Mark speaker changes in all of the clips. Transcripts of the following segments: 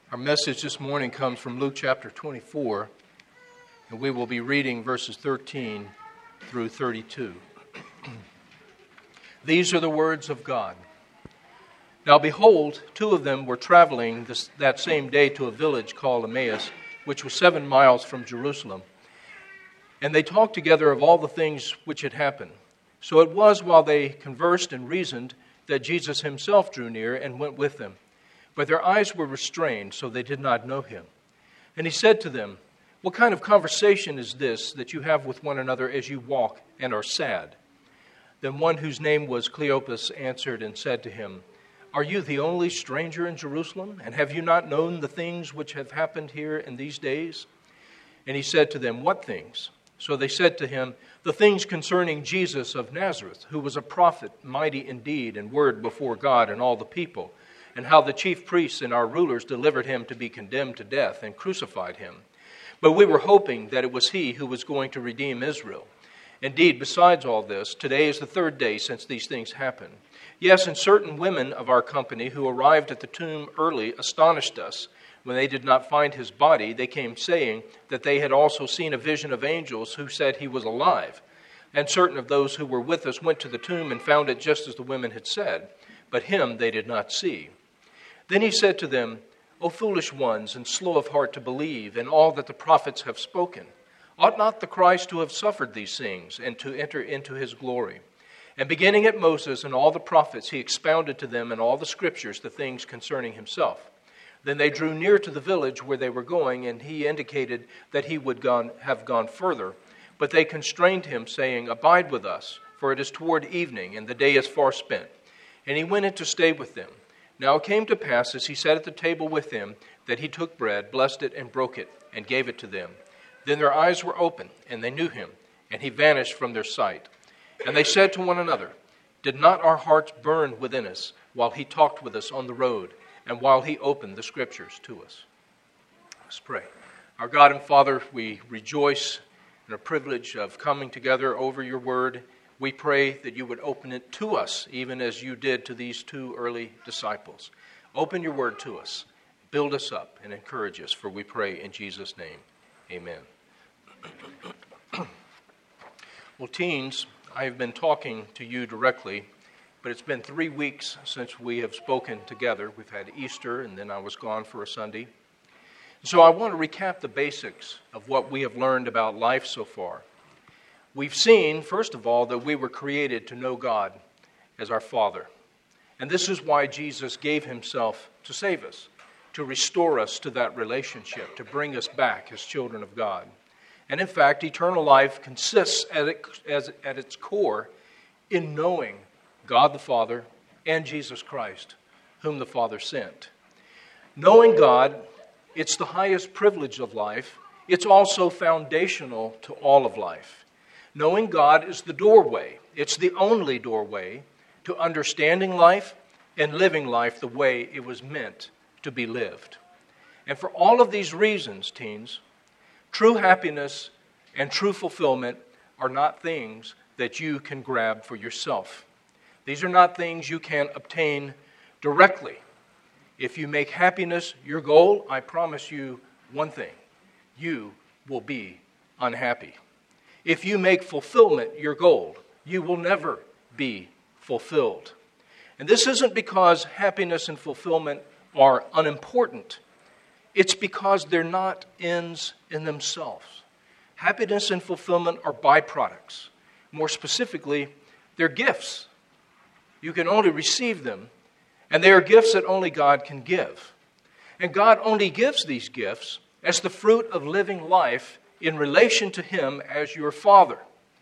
Speaker 1: Our message this morning comes from Luke chapter 24, and we will be reading verses 13 through 32. These are the words of God. Now behold, two of them were traveling that same day to a village called Emmaus, which was 7 miles from Jerusalem. And they talked together of all the things which had happened. So it was while they conversed and reasoned that Jesus himself drew near and went with them. But their eyes were restrained, so they did not know him. And he said to them, "What kind of conversation is this that you have with one another as you walk and are sad?" Then one whose name was Cleopas answered and said to him, "Are you the only stranger in Jerusalem? And have you not known the things which have happened here in these days?" And he said to them, "What things?" So they said to him, "The things concerning Jesus of Nazareth, who was a prophet, mighty in deed and word before God and all the people, and how the chief priests and our rulers delivered him to be condemned to death and crucified him. But we were hoping that it was he who was going to redeem Israel. Indeed, besides all this, today is the 3rd day since these things happened. Yes, and certain women of our company who arrived at the tomb early astonished us. When they did not find his body, they came saying that they had also seen a vision of angels who said he was alive. And certain of those who were with us went to the tomb and found it just as the women had said, but him they did not see." Then he said to them, "O foolish ones, and slow of heart to believe in all that the prophets have spoken. Ought not the Christ to have suffered these things and to enter into his glory?" And beginning at Moses and all the prophets, he expounded to them in all the scriptures the things concerning himself. Then they drew near to the village where they were going, and he indicated that he would have gone further. But they constrained him, saying, "Abide with us, for it is toward evening, and the day is far spent." And he went in to stay with them. Now it came to pass, as he sat at the table with them, that he took bread, blessed it, and broke it, and gave it to them. Then their eyes were opened, and they knew him, and he vanished from their sight. And they said to one another, "Did not our hearts burn within us while he talked with us on the road, and while he opened the scriptures to us?" Let's pray. Our God and Father, we rejoice in the privilege of coming together over your word. We pray that you would open it to us, even as you did to these 2 early disciples. Open your word to us. Build us up and encourage us, for we pray in Jesus' name. Amen. Well, teens, I have been talking to you directly, but it's been 3 weeks since we have spoken together. We've had Easter, and then I was gone for a Sunday. So I want to recap the basics of what we have learned about life so far. We've seen, first of all, that we were created to know God as our Father. And this is why Jesus gave himself to save us, to restore us to that relationship, to bring us back as children of God. And in fact, eternal life consists at its core in knowing God the Father and Jesus Christ, whom the Father sent. Knowing God, it's the highest privilege of life. It's also foundational to all of life. Knowing God is the doorway. It's the only doorway to understanding life and living life the way it was meant to be lived. And for all of these reasons, teens, true happiness and true fulfillment are not things that you can grab for yourself. These are not things you can obtain directly. If you make happiness your goal, I promise you one thing: you will be unhappy. If you make fulfillment your goal, you will never be fulfilled. And this isn't because happiness and fulfillment are unimportant. It's because they're not ends in themselves. Happiness and fulfillment are byproducts. More specifically, they're gifts. You can only receive them, and they are gifts that only God can give. And God only gives these gifts as the fruit of living life in relation to him as your Father.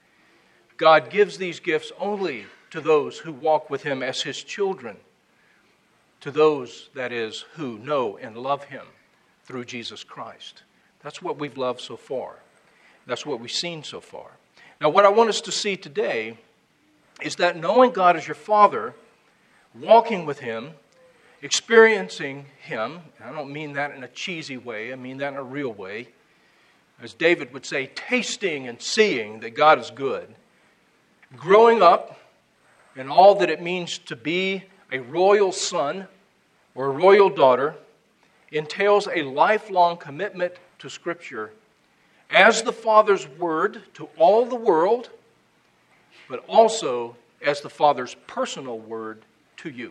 Speaker 1: God gives these gifts only to those who walk with him as his children, to those, that is, who know and love him through Jesus Christ. That's what we've loved so far. That's what we've seen so far. Now, what I want us to see today is that knowing God as your Father, walking with him, experiencing him, and I don't mean that in a cheesy way, I mean that in a real way, as David would say, tasting and seeing that God is good, growing up in all that it means to be a royal son or a royal daughter, entails a lifelong commitment to Scripture as the Father's Word to all the world, but also as the Father's personal Word to you.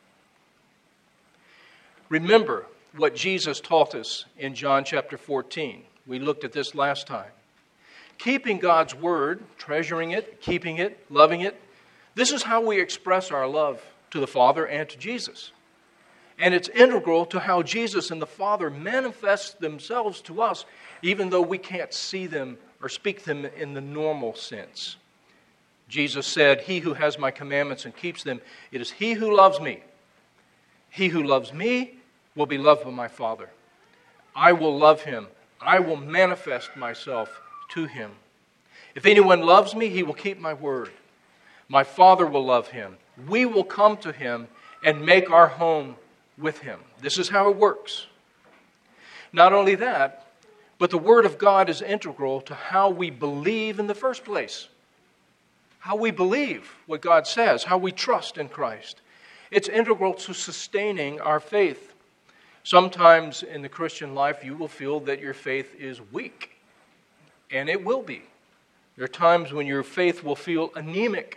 Speaker 1: Remember what Jesus taught us in John chapter 14. We looked at this last time. Keeping God's Word, treasuring it, keeping it, loving it, this is how we express our love to the Father and to Jesus. And it's integral to how Jesus and the Father manifest themselves to us, even though we can't see them or speak them in the normal sense. Jesus said, "He who has my commandments and keeps them, it is he who loves me. He who loves me will be loved by my Father. I will love him. I will manifest myself to him. If anyone loves me, he will keep my word. My Father will love him. We will come to him and make our home with him." This is how it works. Not only that, but the Word of God is integral to how we believe in the first place. How we believe what God says, how we trust in Christ. It's integral to sustaining our faith. Sometimes in the Christian life, you will feel that your faith is weak. And it will be. There are times when your faith will feel anemic.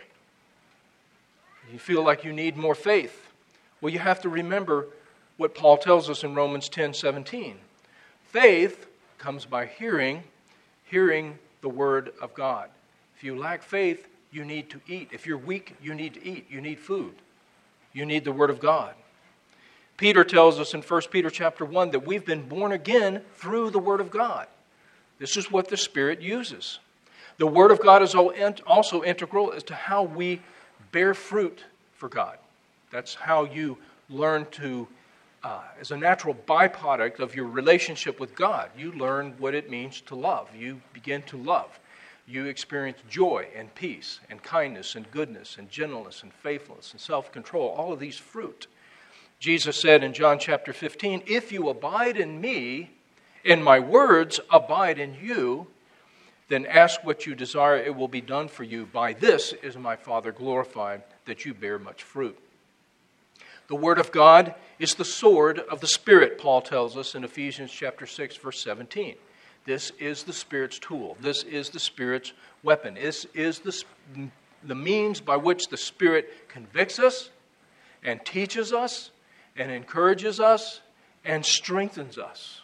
Speaker 1: You feel like you need more faith. Well, you have to remember what Paul tells us in Romans 10:17. Faith comes by hearing the Word of God. If you lack faith, you need to eat. If you're weak, you need to eat. You need food. You need the Word of God. Peter tells us in 1 Peter chapter 1 that we've been born again through the Word of God. This is what the Spirit uses. The Word of God is also integral as to how we bear fruit for God. That's how you learn to, as a natural byproduct of your relationship with God, you learn what it means to love. You begin to love. You experience joy and peace and kindness and goodness and gentleness and faithfulness and self-control, all of these fruit. Jesus said in John chapter 15, "If you abide in me, and my words abide in you, then ask what you desire, it will be done for you. By this is my Father glorified, that you bear much fruit." The Word of God is the sword of the Spirit, Paul tells us in Ephesians chapter 6, verse 17. This is the Spirit's tool. This is the Spirit's weapon. This is the means by which the Spirit convicts us and teaches us and encourages us and strengthens us.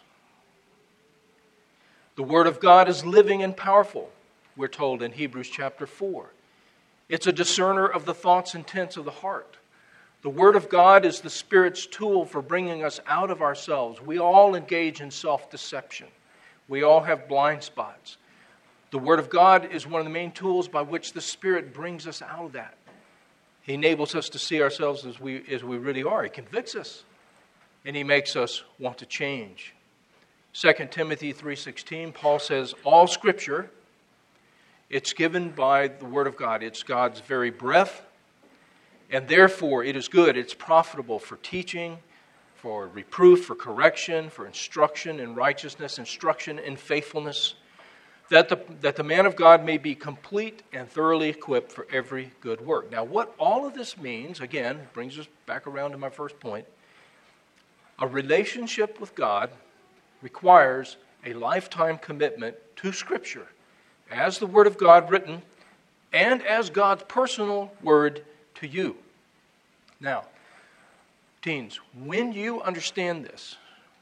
Speaker 1: The Word of God is living and powerful, we're told in Hebrews chapter 4. It's a discerner of the thoughts and intents of the heart. The Word of God is the Spirit's tool for bringing us out of ourselves. We all engage in self-deception. We all have blind spots. The Word of God is one of the main tools by which the Spirit brings us out of that. He enables us to see ourselves as we really are. He convicts us, and He makes us want to change. 2 Timothy 3:16, Paul says, all Scripture, it's given by the Word of God. It's God's very breath, and therefore it is good. It's profitable for teaching, for reproof, for correction, for instruction in righteousness, instruction in faithfulness, that the man of God may be complete and thoroughly equipped for every good work. Now, what all of this means, again, brings us back around to my first point. A relationship with God requires a lifetime commitment to Scripture as the Word of God written and as God's personal Word to you. Now, teens, when you understand this,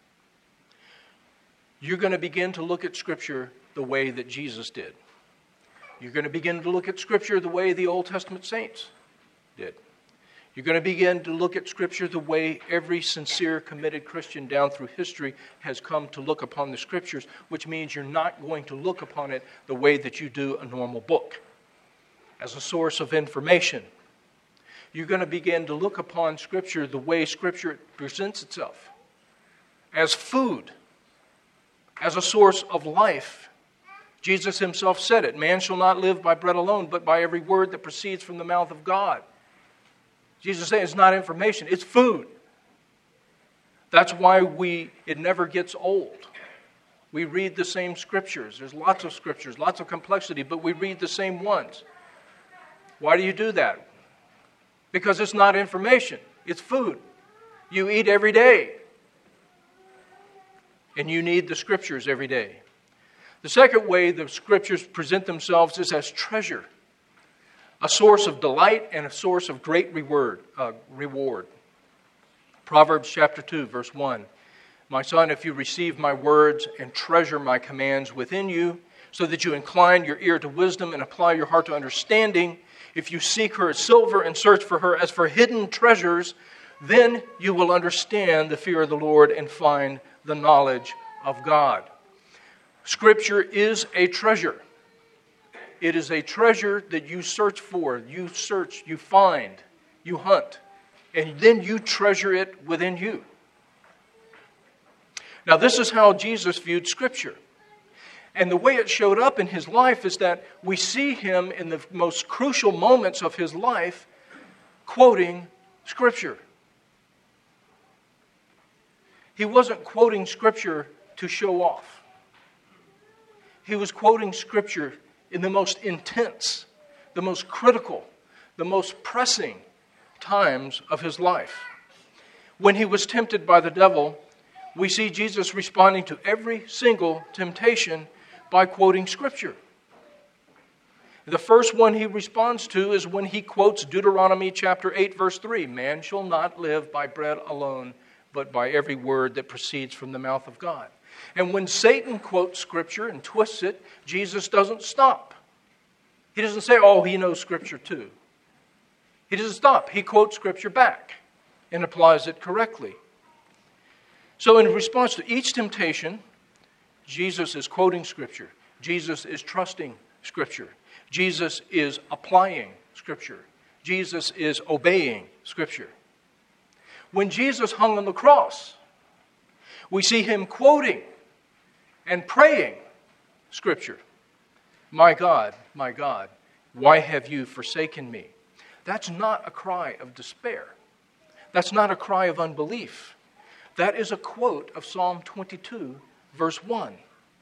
Speaker 1: you're going to begin to look at Scripture the way that Jesus did. You're going to begin to look at Scripture the way the Old Testament saints did. You're going to begin to look at Scripture the way every sincere, committed Christian down through history has come to look upon the Scriptures, which means you're not going to look upon it the way that you do a normal book, as a source of information. You're going to begin to look upon Scripture the way Scripture presents itself, as food, as a source of life. Jesus himself said it, man shall not live by bread alone, but by every word that proceeds from the mouth of God. Jesus said it's not information, it's food. That's why it never gets old. We read the same scriptures. There's lots of scriptures, lots of complexity, but we read the same ones. Why do you do that? Because it's not information, it's food. You eat every day. and you need the Scriptures every day. The second way the Scriptures present themselves is as treasure, a source of delight and a source of great reward. Proverbs chapter 2, verse 1. My son, if you receive my words and treasure my commands within you, so that you incline your ear to wisdom and apply your heart to understanding, if you seek her as silver and search for her as for hidden treasures, then you will understand the fear of the Lord and find the knowledge of God. Scripture is a treasure. It is a treasure that you search for, you search, you find, you hunt, and then you treasure it within you. Now, this is how Jesus viewed Scripture. And the way it showed up in his life is that we see him in the most crucial moments of his life quoting Scripture. He wasn't quoting Scripture to show off. He was quoting Scripture in the most intense, the most critical, the most pressing times of his life. When he was tempted by the devil, we see Jesus responding to every single temptation by quoting Scripture. The first one he responds to is when he quotes Deuteronomy chapter 8, verse 3. Man shall not live by bread alone, but by every word that proceeds from the mouth of God. And when Satan quotes Scripture and twists it, Jesus doesn't stop. He doesn't say, oh, he knows Scripture too. He doesn't stop. He quotes Scripture back and applies it correctly. So in response to each temptation, Jesus is quoting Scripture. Jesus is trusting Scripture. Jesus is applying Scripture. Jesus is obeying Scripture. When Jesus hung on the cross, we see him quoting and praying Scripture. My God, why have you forsaken me? That's not a cry of despair. That's not a cry of unbelief. That is a quote of Psalm 22, verse 1.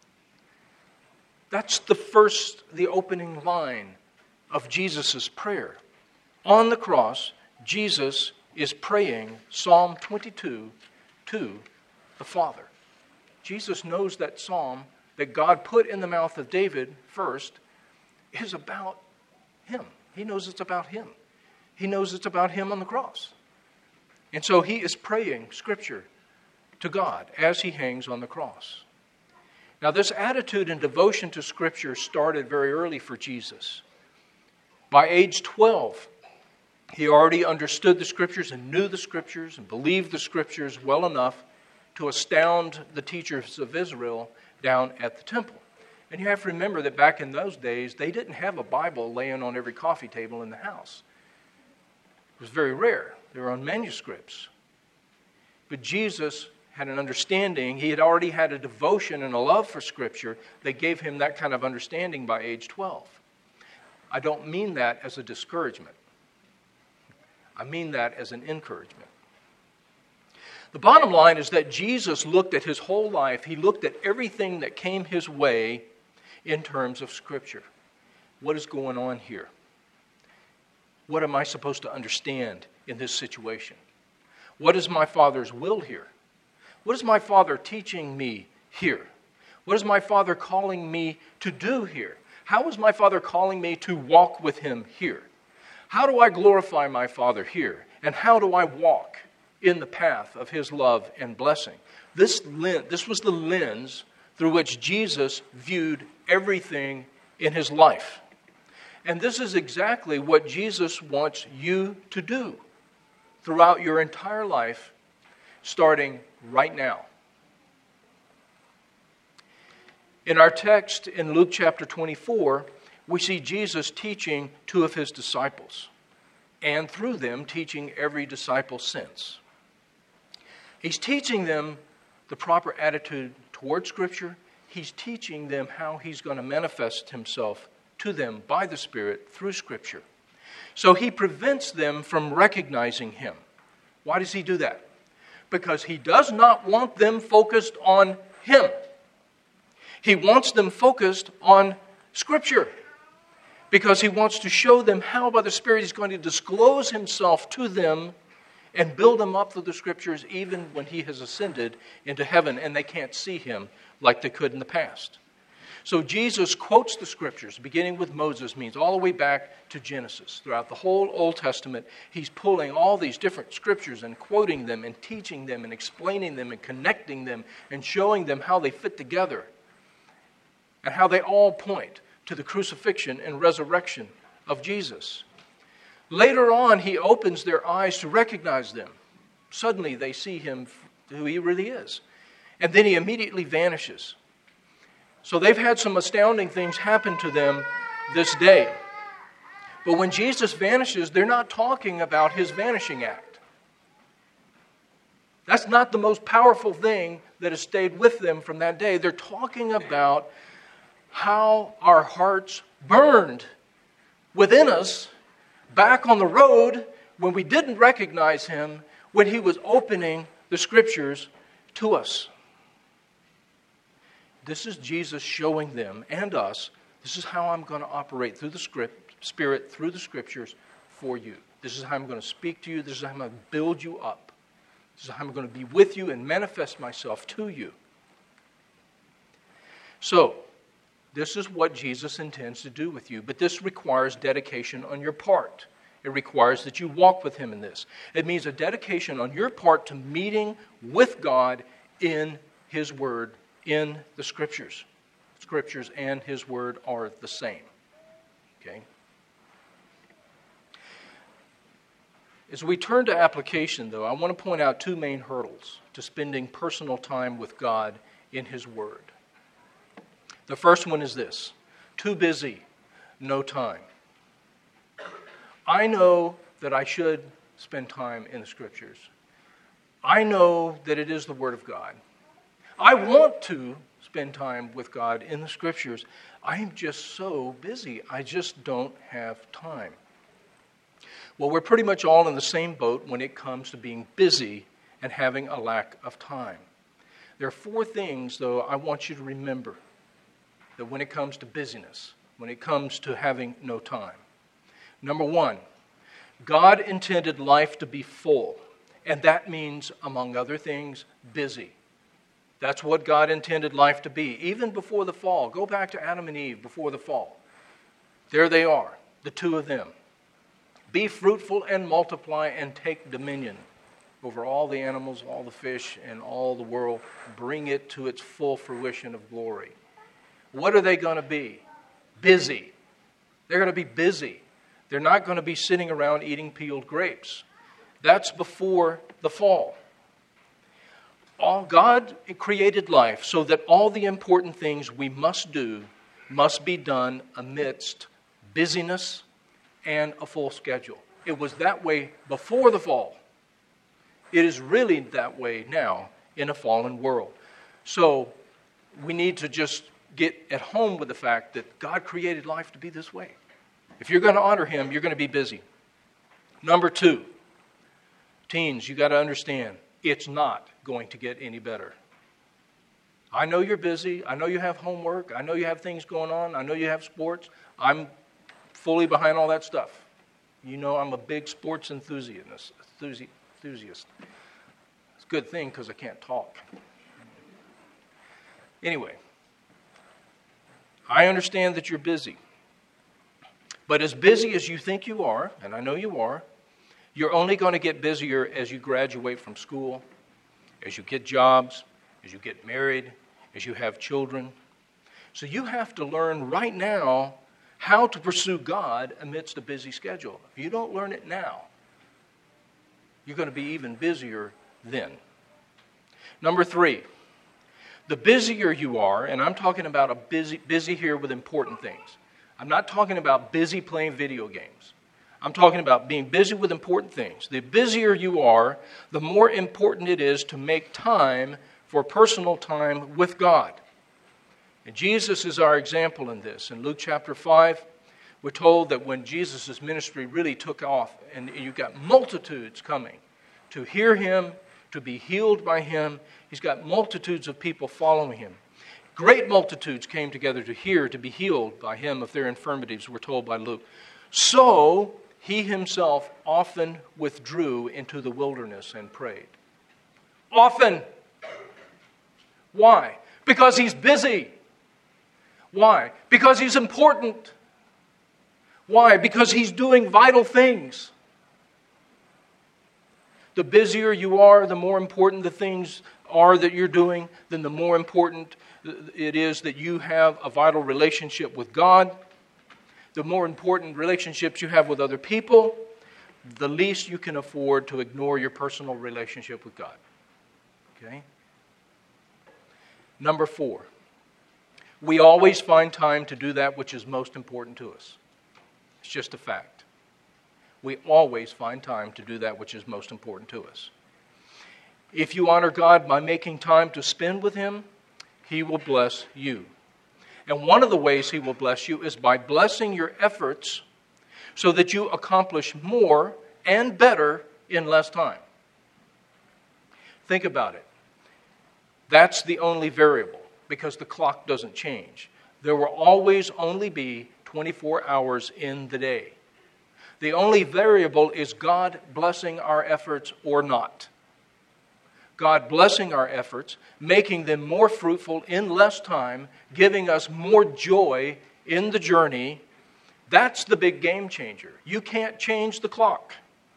Speaker 1: That's the opening line of Jesus' prayer. On the cross, Jesus is praying Psalm 22 to the Father. Jesus knows that psalm that God put in the mouth of David first is about him. He knows it's about him. He knows it's about him on the cross. And so he is praying Scripture to God as he hangs on the cross. Now, this attitude and devotion to Scripture started very early for Jesus. By age 12, he already understood the Scriptures and knew the Scriptures and believed the Scriptures well enough to astound the teachers of Israel down at the temple. And you have to remember that back in those days, they didn't have a Bible laying on every coffee table in the house. It was very rare. They were on manuscripts. But Jesus had an understanding. He had already had a devotion and a love for Scripture that gave him that kind of understanding by age 12. I don't mean that as a discouragement. I mean that as an encouragement. The bottom line is that Jesus looked at his whole life. He looked at everything that came his way in terms of Scripture. What is going on here? What am I supposed to understand in this situation? What is my Father's will here? What is my Father teaching me here? What is my Father calling me to do here? How is my Father calling me to walk with him here? How do I glorify my Father here? And how do I walk in the path of his love and blessing? This was the lens through which Jesus viewed everything in his life. And this is exactly what Jesus wants you to do throughout your entire life, starting right now. In our text in Luke chapter 24, we see Jesus teaching two of his disciples, and through them teaching every disciple since. He's teaching them the proper attitude toward Scripture. He's teaching them how he's going to manifest himself to them by the Spirit through Scripture. So he prevents them from recognizing him. Why does he do that? Because he does not want them focused on him. He wants them focused on Scripture. Because he wants to show them how by the Spirit he's going to disclose himself to them and build them up through the Scriptures even when he has ascended into heaven and they can't see him like they could in the past. So Jesus quotes the Scriptures, beginning with Moses, means all the way back to Genesis. Throughout the whole Old Testament, he's pulling all these different Scriptures and quoting them and teaching them and explaining them and connecting them and showing them how they fit together and how they all point to the crucifixion and resurrection of Jesus. Later on, he opens their eyes to recognize them. Suddenly, they see him who he really is. And then he immediately vanishes. So they've had some astounding things happen to them this day. But when Jesus vanishes, they're not talking about his vanishing act. That's not the most powerful thing that has stayed with them from that day. They're talking about how our hearts burned within us back on the road when we didn't recognize him, when he was opening the Scriptures to us. This is Jesus showing them and us, this is how I'm going to operate through the Spirit, through the Scriptures for you. This is how I'm going to speak to you. This is how I'm going to build you up. This is how I'm going to be with you and manifest myself to you. So, this is what Jesus intends to do with you. But this requires dedication on your part. It requires that you walk with him in this. It means a dedication on your part to meeting with God in his Word, in the Scriptures. Scriptures and his Word are the same. Okay? As we turn to application, though, I want to point out two main hurdles to spending personal time with God in his Word. The first one is this: too busy, no time. I know that I should spend time in the Scriptures. I know that it is the Word of God. I want to spend time with God in the Scriptures. I am just so busy. I just don't have time. Well, we're pretty much all in the same boat when it comes to being busy and having a lack of time. There are four things, though, I want you to remember that when it comes to busyness, when it comes to having no time. Number one, God intended life to be full, and that means, among other things, busy. That's what God intended life to be, even before the fall. Go back to Adam and Eve before the fall. There they are, the two of them. Be fruitful and multiply and take dominion over all the animals, all the fish, and all the world. Bring it to its full fruition of glory. What are they going to be? Busy. They're going to be busy. They're not going to be sitting around eating peeled grapes. That's before the fall. God created life so that all the important things we must do must be done amidst busyness and a full schedule. It was that way before the fall. It is really that way now in a fallen world. So we need to just get at home with the fact that God created life to be this way. If you're going to honor him, you're going to be busy. Number two, teens, you got to understand, it's not going to get any better. I know you're busy. I know you have homework. I know you have things going on. I know you have sports. I'm fully behind all that stuff. You know I'm a big sports enthusiast. It's a good thing because I can't talk. Anyway, I understand that you're busy. But as busy as you think you are, and I know you are, you're only going to get busier as you graduate from school, as you get jobs, as you get married, as you have children. So you have to learn right now how to pursue God amidst a busy schedule. If you don't learn it now, you're going to be even busier then. Number three, the busier you are, and I'm talking about a busy here with important things. I'm not talking about busy playing video games. I'm talking about being busy with important things. The busier you are, the more important it is to make time for personal time with God. And Jesus is our example in this. In Luke chapter 5, we're told that when Jesus' ministry really took off, and you got multitudes coming to hear him, to be healed by him, he's got multitudes of people following him. Great multitudes came together to hear, to be healed by him of their infirmities, we're told by Luke. So he himself often withdrew into the wilderness and prayed. Often. Why? Because he's busy. Why? Because he's important. Why? Because he's doing vital things. The busier you are, the more important the things are that you're doing, then the more important it is that you have a vital relationship with God. The more important relationships you have with other people, the least you can afford to ignore your personal relationship with God. Okay? Number 4, we always find time to do that which is most important to us. It's just a fact. We always find time to do that which is most important to us. If you honor God by making time to spend with Him, He will bless you. And one of the ways He will bless you is by blessing your efforts so that you accomplish more and better in less time. Think about it. That's the only variable, because the clock doesn't change. There will always only be 24 hours in the day. The only variable is God blessing our efforts or not. God blessing our efforts, making them more fruitful in less time, giving us more joy in the journey. That's the big game changer. You can't change the clock.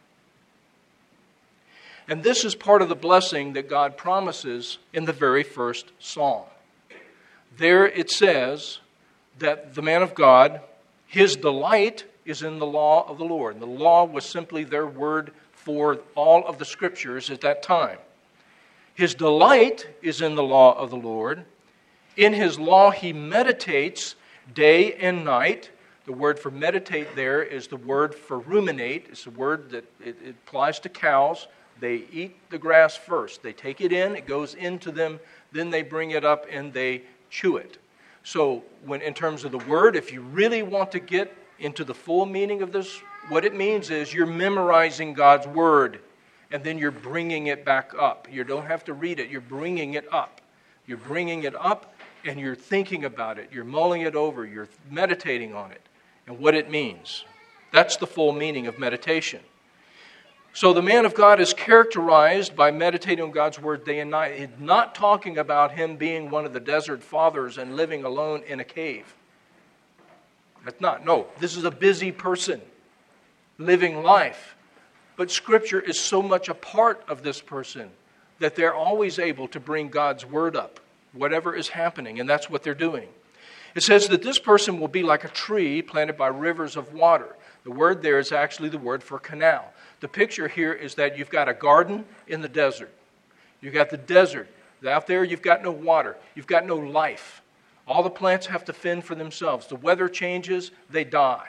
Speaker 1: And this is part of the blessing that God promises in the very first psalm. There it says that the man of God, his delight is in the law of the Lord. And the law was simply their word for all of the scriptures at that time. His delight is in the law of the Lord. In his law he meditates day and night. The word for meditate there is the word for ruminate. It's a word that it applies to cows. They eat the grass first. They take it in, it goes into them, then they bring it up and they chew it. So in terms of the word, if you really want to get into the full meaning of this, what it means is you're memorizing God's word and then you're bringing it back up. You don't have to read it, you're bringing it up. You're bringing it up and you're thinking about it. You're mulling it over, you're meditating on it and what it means. That's the full meaning of meditation. So the man of God is characterized by meditating on God's word day and night. He's not talking about him being one of the desert fathers and living alone in a cave. That's not. No, this is a busy person living life. But Scripture is so much a part of this person that they're always able to bring God's word up, whatever is happening, and that's what they're doing. It says that this person will be like a tree planted by rivers of water. The word there is actually the word for canal. The picture here is that you've got a garden in the desert. You've got the desert. Out there you've got no water. You've got no life. All the plants have to fend for themselves. The weather changes, they die.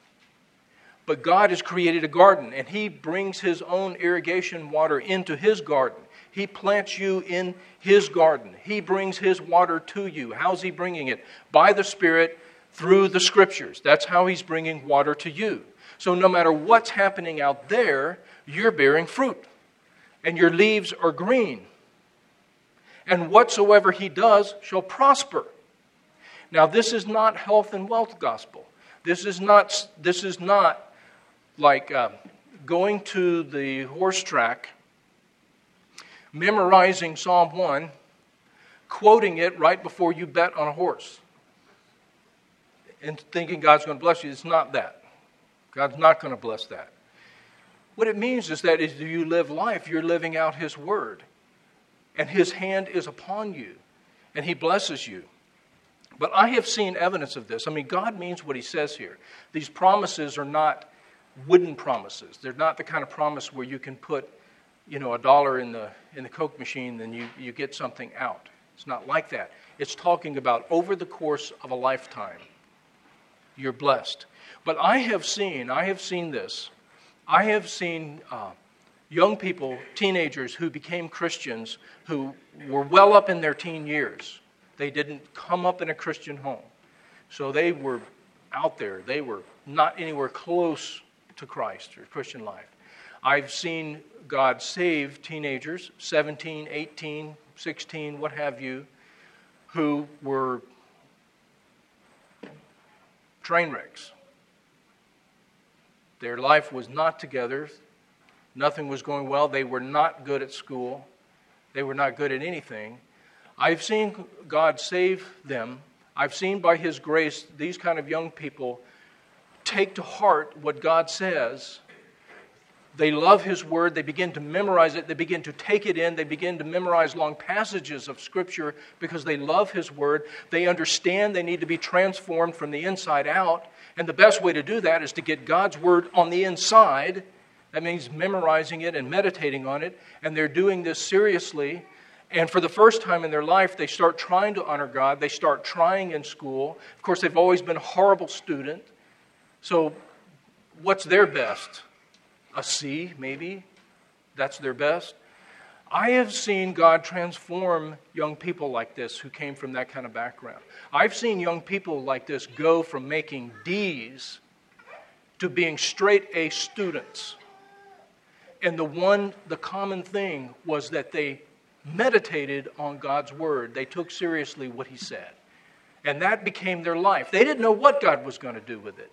Speaker 1: But God has created a garden, and He brings His own irrigation water into His garden. He plants you in His garden. He brings His water to you. How's He bringing it? By the Spirit, through the Scriptures. That's how He's bringing water to you. So no matter what's happening out there, you're bearing fruit. And your leaves are green. And whatsoever He does shall prosper. Now this is not health and wealth gospel. This is not like going to the horse track, memorizing Psalm 1, quoting it right before you bet on a horse, and thinking God's going to bless you. It's not that. God's not going to bless that. What it means is that as you live life, you're living out His word. And His hand is upon you. And He blesses you. But I have seen evidence of this. I mean, God means what He says here. These promises are not wooden promises. They're not the kind of promise where you can put, $1 in the Coke machine and you get something out. It's not like that. It's talking about over the course of a lifetime, you're blessed. But I have seen this. I have seen young people, teenagers who became Christians who were well up in their teen years. They didn't come up in a Christian home. So they were out there. They were not anywhere close to Christ or Christian life. I've seen God save teenagers, 17, 18, 16, what have you, who were train wrecks. Their life was not together. Nothing was going well. They were not good at school. They were not good at anything. I've seen God save them. I've seen by His grace these kind of young people take to heart what God says. They love His Word. They begin to memorize it. They begin to take it in. They begin to memorize long passages of Scripture because they love His Word. They understand they need to be transformed from the inside out. And the best way to do that is to get God's Word on the inside. That means memorizing it and meditating on it. And they're doing this seriously. And for the first time in their life, they start trying to honor God. They start trying in school. Of course, they've always been a horrible student. So what's their best? A C, maybe? That's their best? I have seen God transform young people like this who came from that kind of background. I've seen young people like this go from making D's to being straight A students. And the common thing was that they meditated on God's Word. They took seriously what He said. And that became their life. They didn't know what God was going to do with it.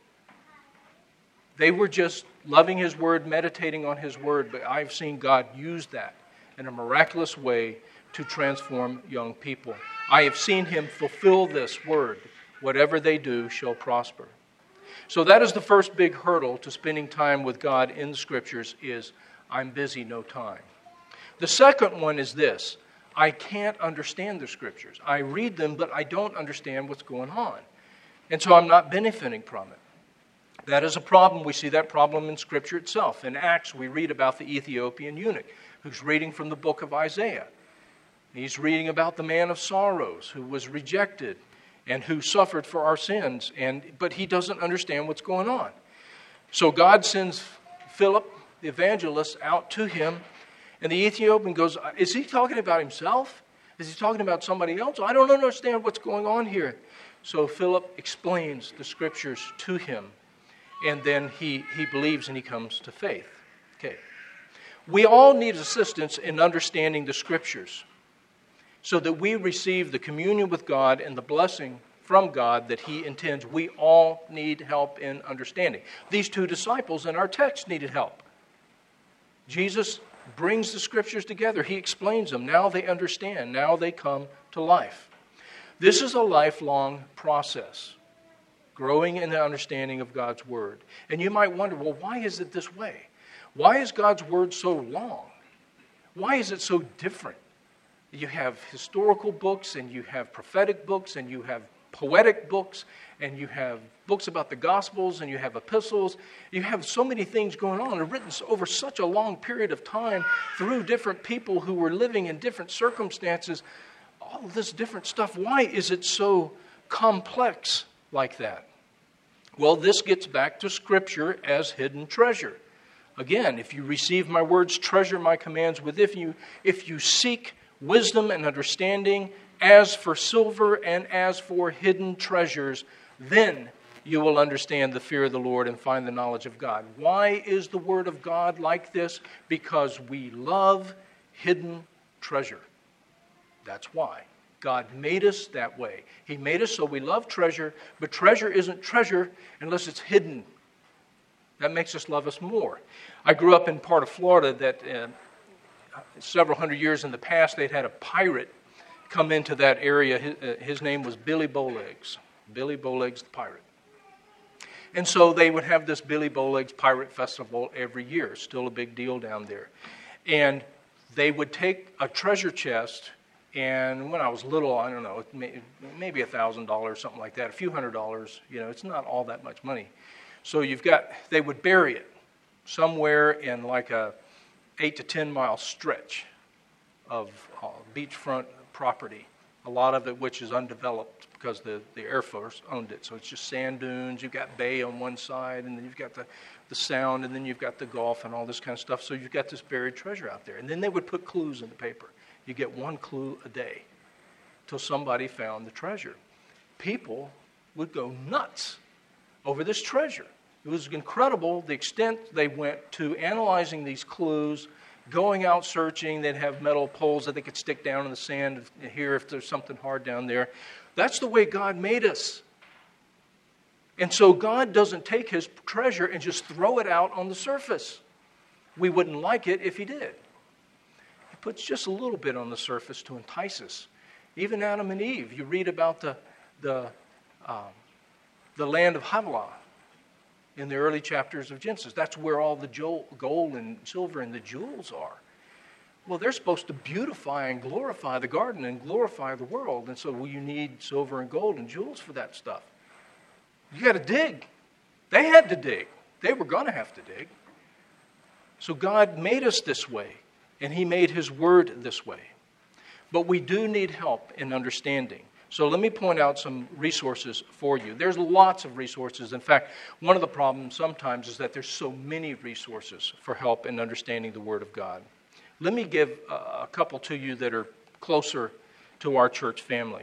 Speaker 1: They were just loving His Word, meditating on His Word. But I've seen God use that in a miraculous way to transform young people. I have seen Him fulfill this word. Whatever they do shall prosper. So that is the first big hurdle to spending time with God in the Scriptures is, I'm busy, no time. The second one is this. I can't understand the Scriptures. I read them, but I don't understand what's going on. And so I'm not benefiting from it. That is a problem. We see that problem in Scripture itself. In Acts, we read about the Ethiopian eunuch who's reading from the book of Isaiah. He's reading about the man of sorrows who was rejected and who suffered for our sins, but he doesn't understand what's going on. So God sends Philip, the evangelist, out to him, and the Ethiopian goes, is he talking about himself? Is he talking about somebody else? I don't understand what's going on here. So Philip explains the Scriptures to him, and then he believes and he comes to faith. Okay. We all need assistance in understanding the Scriptures so that we receive the communion with God and the blessing from God that He intends. We all need help in understanding. These two disciples in our text needed help. Jesus brings the Scriptures together. He explains them. Now they understand. Now they come to life. This is a lifelong process, growing in the understanding of God's Word. And you might wonder, well, why is it this way? Why is God's Word so long? Why is it so different? You have historical books, and you have prophetic books, and you have poetic books, and you have books about the Gospels, and you have epistles. You have so many things going on. They're written over such a long period of time through different people who were living in different circumstances. All of this different stuff. Why is it so complex like that? Well, this gets back to Scripture as hidden treasure. Again, if you receive my words, treasure my commands within you. If you seek wisdom and understanding as for silver and as for hidden treasures, then you will understand the fear of the Lord and find the knowledge of God. Why is the Word of God like this? Because we love hidden treasure. That's why. God made us that way. He made us so we love treasure, but treasure isn't treasure unless it's hidden. That makes us love us more. I grew up in part of Florida that several hundred years in the past, they'd had a pirate come into that area. His name was Billy Bowlegs. Billy Bowlegs the pirate. And so they would have this Billy Bowlegs Pirate Festival every year. Still a big deal down there. And they would take a treasure chest, and when I was little, I don't know, maybe $1,000, something like that, a few $100s. It's not all that much money. So they would bury it somewhere in like a 8 to 10 mile stretch of beachfront property, a lot of it which is undeveloped because the Air Force owned it. So it's just sand dunes. You've got bay on one side, and then you've got the Sound, and then you've got the Gulf and all this kind of stuff. So you've got this buried treasure out there. And then they would put clues in the paper. You get one clue a day till somebody found the treasure. People would go nuts over this treasure. It was incredible the extent they went to analyzing these clues, going out searching. They'd have metal poles that they could stick down in the sand and hear if there's something hard down there. That's the way God made us. And so God doesn't take his treasure and just throw it out on the surface. We wouldn't like it if he did. He puts just a little bit on the surface to entice us. Even Adam and Eve, you read about the land of Havilah in the early chapters of Genesis. That's where all the gold and silver and the jewels are. Well, they're supposed to beautify and glorify the garden and glorify the world. And so you need silver and gold and jewels for that stuff. You got to dig. They had to dig. They were going to have to dig. So God made us this way, and he made his word this way. But we do need help in understanding. So let me point out some resources for you. There's lots of resources. In fact, one of the problems sometimes is that there's so many resources for help in understanding the Word of God. Let me give a couple to you that are closer to our church family.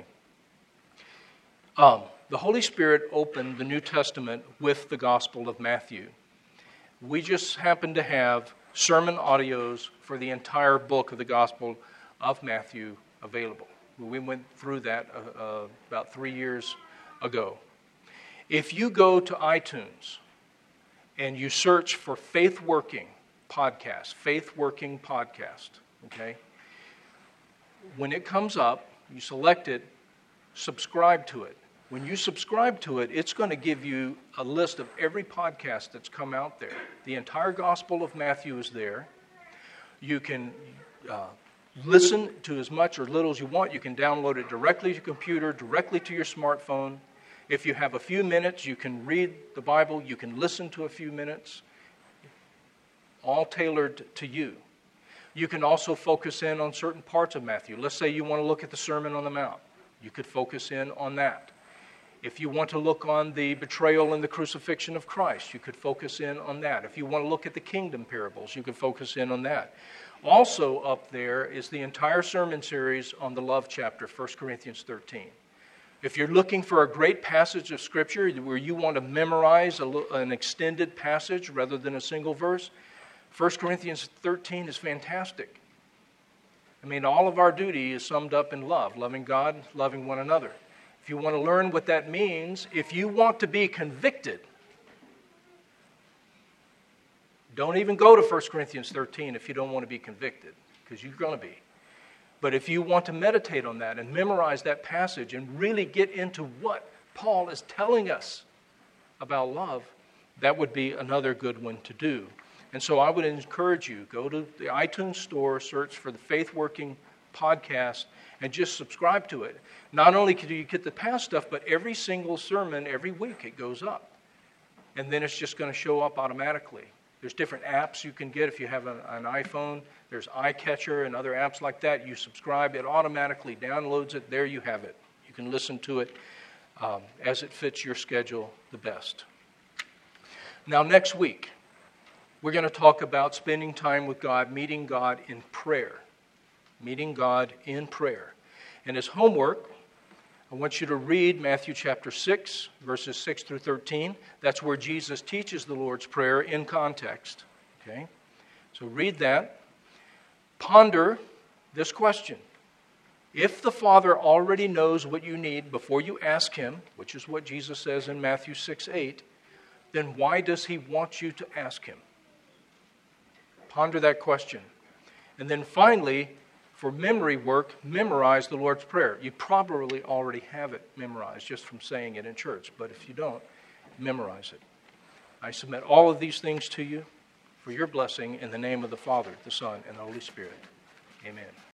Speaker 1: The Holy Spirit opened the New Testament with the Gospel of Matthew. We just happen to have sermon audios for the entire book of the Gospel of Matthew available. We went through that about 3 years ago. If you go to iTunes and you search for Faith Working Podcast, okay? When it comes up, you select it, subscribe to it. When you subscribe to it, it's going to give you a list of every podcast that's come out there. The entire Gospel of Matthew is there. You can listen to as much or little as you want. You can download it directly to your computer, directly to your smartphone. If you have a few minutes, you can read the Bible. You can listen to a few minutes. All tailored to you. You can also focus in on certain parts of Matthew. Let's say you want to look at the Sermon on the Mount. You could focus in on that. If you want to look on the betrayal and the crucifixion of Christ, you could focus in on that. If you want to look at the kingdom parables, you could focus in on that. Also up there is the entire sermon series on the love chapter, 1 Corinthians 13. If you're looking for a great passage of Scripture where you want to memorize an extended passage rather than a single verse, 1 Corinthians 13 is fantastic. I mean, all of our duty is summed up in love, loving God, loving one another. If you want to learn what that means, if you want to be convicted, don't even go to 1 Corinthians 13 if you don't want to be convicted, because you're going to be. But if you want to meditate on that and memorize that passage and really get into what Paul is telling us about love, that would be another good one to do. And so I would encourage you, go to the iTunes store, search for the Faith Working Podcast, and just subscribe to it. Not only do you get the past stuff, but every single sermon, every week, it goes up. And then it's just going to show up automatically. There's different apps you can get if you have an iPhone. There's iCatcher and other apps like that. You subscribe, it automatically downloads it. There you have it. You can listen to it as it fits your schedule the best. Now, next week, we're going to talk about spending time with God, meeting God in prayer. Meeting God in prayer. And as homework, I want you to read Matthew chapter 6, verses 6 through 13. That's where Jesus teaches the Lord's Prayer in context. Okay? So read that. Ponder this question. If the Father already knows what you need before you ask Him, which is what Jesus says in Matthew 6:8, then why does He want you to ask Him? Ponder that question. And then finally, for memory work, memorize the Lord's Prayer. You probably already have it memorized just from saying it in church, but if you don't, memorize it. I submit all of these things to you for your blessing in the name of the Father, the Son, and the Holy Spirit. Amen.